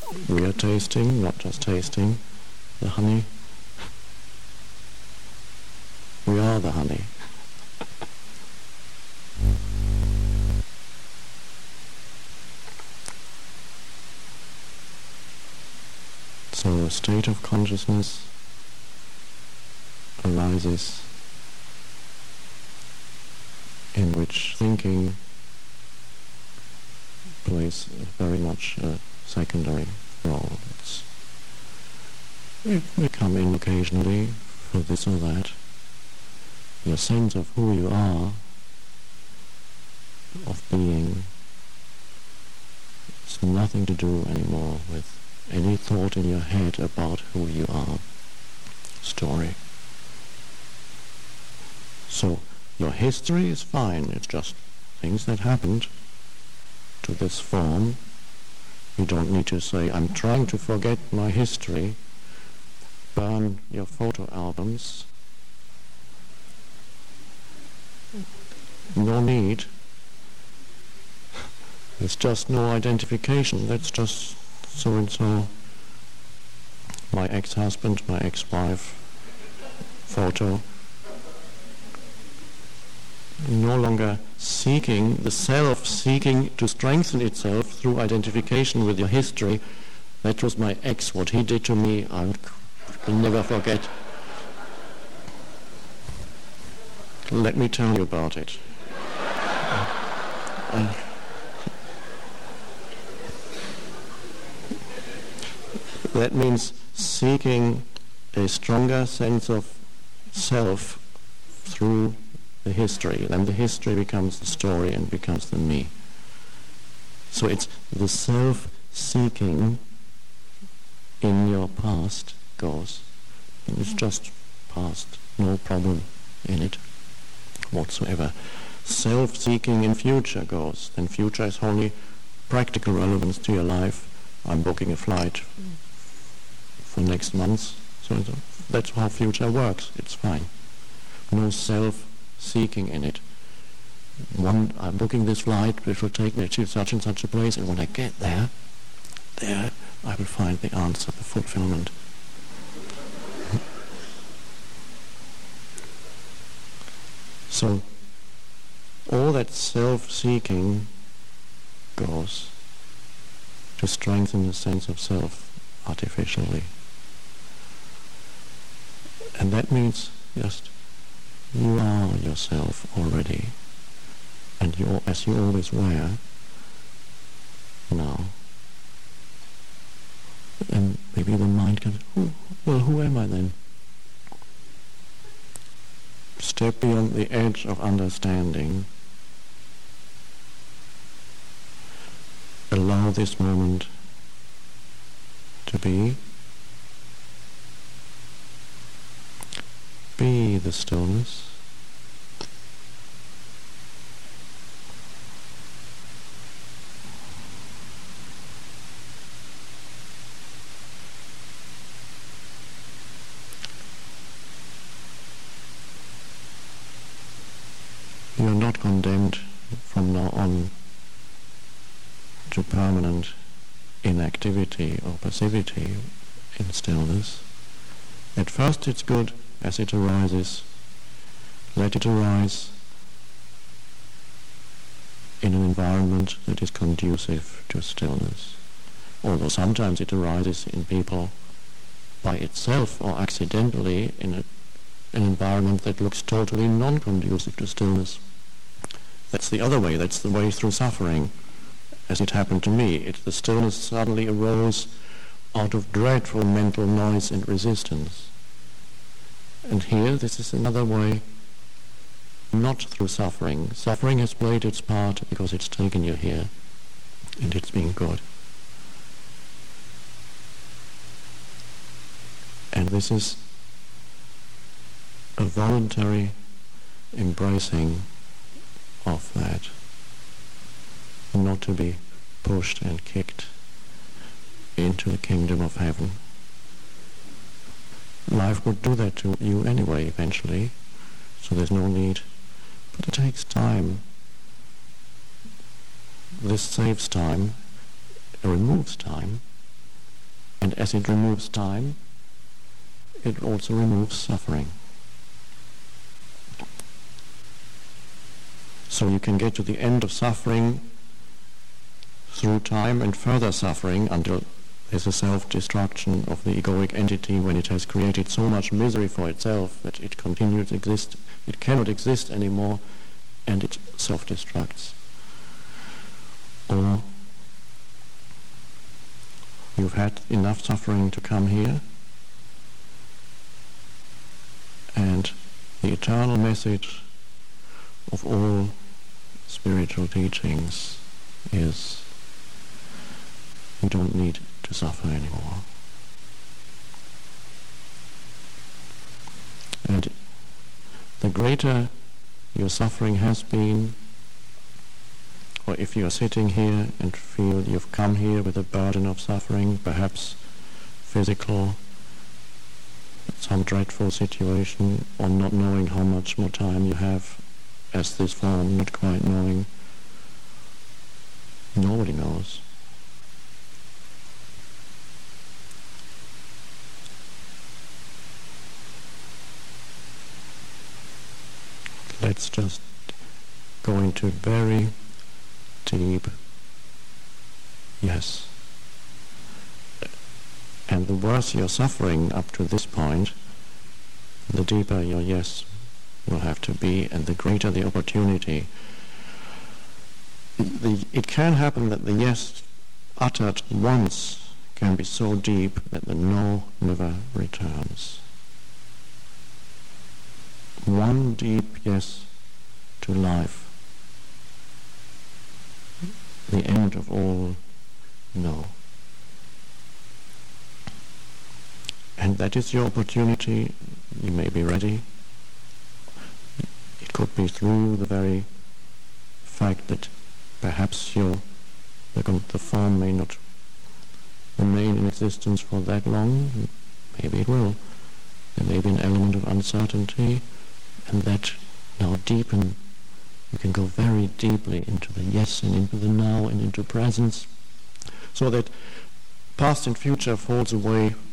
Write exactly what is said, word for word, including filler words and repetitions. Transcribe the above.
We are tasting, not just tasting, the honey. We are the honey. So a state of consciousness arises in which thinking plays very much a secondary role. It's, it may come in occasionally for this or that. Your sense of who you are, of being, it's nothing to do anymore with any thought in your head about who you are. Story. So your history is fine, it's just things that happened to this form. You don't need to say, I'm trying to forget my history. Burn your photo albums. No need. There's just no identification. That's just so-and-so, my ex-husband, my ex-wife, photo. No longer seeking, the self seeking to strengthen itself through identification with your history. That was my ex, what he did to me, I will never forget. Let me tell you about it. uh, That means seeking a stronger sense of self through the history. Then the history becomes the story and becomes the me. So it's the self-seeking in your past goes. And it's just past, no problem in it whatsoever. Self-seeking in future goes. Then future is only practical relevance to your life. I'm booking a flight for next month, so that's how future works. It's fine. No self-seeking in it. One, I'm booking this flight, which will take me to such and such a place, and when I get there, there I will find the answer, the fulfillment. So all that self-seeking goes to strengthen the sense of self artificially. And that means just you are yourself already, and you, as you always were now. And maybe the mind can, oh, well, who am I then? Step beyond the edge of understanding. Allow this moment to be. Be the stillness. You are not condemned from now on to permanent inactivity or passivity in stillness. At first it's good as it arises. Let it arise in an environment that is conducive to stillness. Although sometimes it arises in people by itself or accidentally in a, an environment that looks totally non-conducive to stillness. That's the other way, that's the way through suffering. As it happened to me, it, the stillness suddenly arose out of dreadful mental noise and resistance. And here, this is another way, not through suffering. Suffering has played its part because it's taken you here, and it's been good. And this is a voluntary embracing of that, not to be pushed and kicked into the kingdom of heaven. Life would do that to you anyway, eventually, so there's no need. But it takes time. This saves time, it removes time, as it removes time, it also removes suffering. So you can get to the end of suffering through time and further suffering until there's a self-destruction of the egoic entity when it has created so much misery for itself that it continues to exist, it cannot exist anymore, and it self-destructs. Or you've had enough suffering to come here, and the eternal message of all spiritual teachings is you don't need to suffer anymore. And the greater your suffering has been, or if you are sitting here and feel you've come here with a burden of suffering, perhaps physical, some dreadful situation, or not knowing how much more time you have as this form, not quite knowing, nobody knows. Let's just go into very deep yes. And the worse your suffering up to this point, the deeper your yes will have to be, and the greater the opportunity. The, it can happen that the yes uttered once can be so deep that the no never returns. One deep yes to life, the end of all no. And that is your opportunity. You may be ready. It could be through the very fact that perhaps your the, the form may not remain in existence for that long. Maybe it will. There may be an element of uncertainty, and that now deepen. You can go very deeply into the yes and into the now and into presence, so that past and future falls away